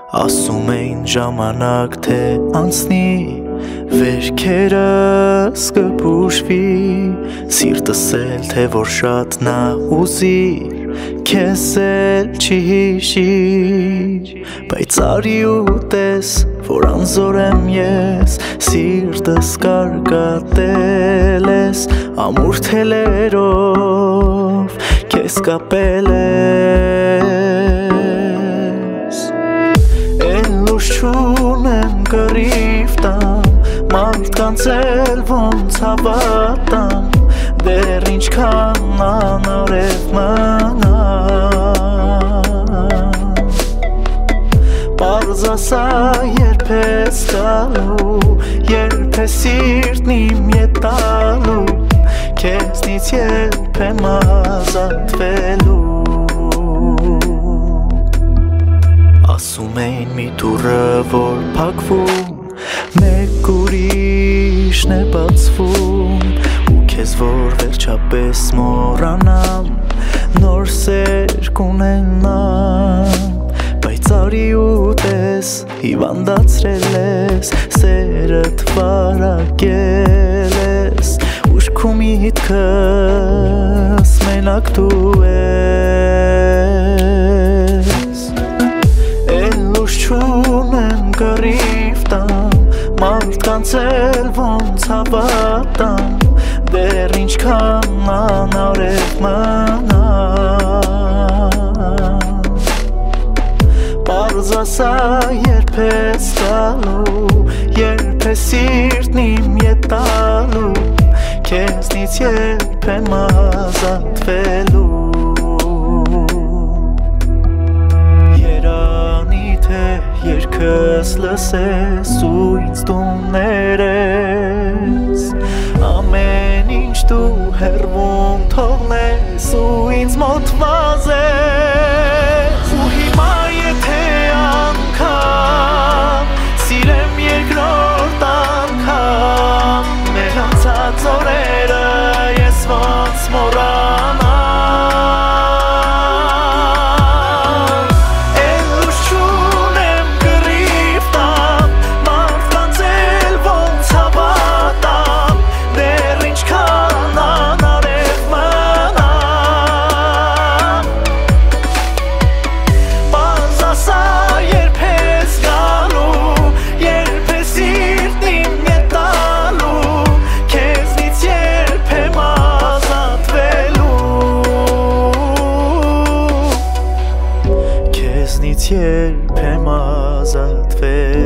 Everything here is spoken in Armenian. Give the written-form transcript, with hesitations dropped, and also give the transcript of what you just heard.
Ասում էին ժամանակ թե անցնի, վերքերս կպուշվի, սիրտս էլ թե որ շատ նա ուզիր, քեզ էլ չի հիշիր, բայց արի ու տես, որ անզոր եմ ես, սիրտս կարկատել ես, ամուր թելերով քեզ կապել ես, էլ ուշ չունեմ կռիվ տամ, մարդկանց էլ ոնց հավատամ, դեռ ինչքան անարև մնամ, պարզ ասա երբ ես գալու, երբ է սիրտն իմ ետալու, քեզնից երբ եմ ազատվելու, ասում էին մի դուռը որ փակվում, մեկ ուրիշն է բացվում, ու քեզ որ վերջապես մոռանամ, նոր սեր կունենամ, բայց արի ու տես, հիվանդացրել ես, սերդ վարակել ես, ուշքում միտքս մենակ դու ես, էլ ուշ չունեմ կռիվ տամ, մարդկանց էլ ոնց հավատամ, դեռ ինչքան անարև մնամ, պարզ ասա երբ ես գալու, երբ է սիրտն իմ ետալու, քեզնից երբ եմ ազատվելու, երանի թե երգս լսես ու ինձ դու ներես, ամեն ինչ դու հեռվում թողնես ու ինձ մոտ վազես, ու հիմա եթե անգամ սիրեմ երկրորդ անգամ, մեր անցած օրերը ես ոնց մոռանամ, էլ ուշ չունեմ կռիվ տամ, մարդկանց էլ ոնց հավատամ, դեռ ինչքան անարև մնամ, պարզ ասա երբ ես գալու, երբ է սիրտն իմ ետալու, քեզնից երբ եմ ազատվելու, քեզնից երբ եմ ազատվելու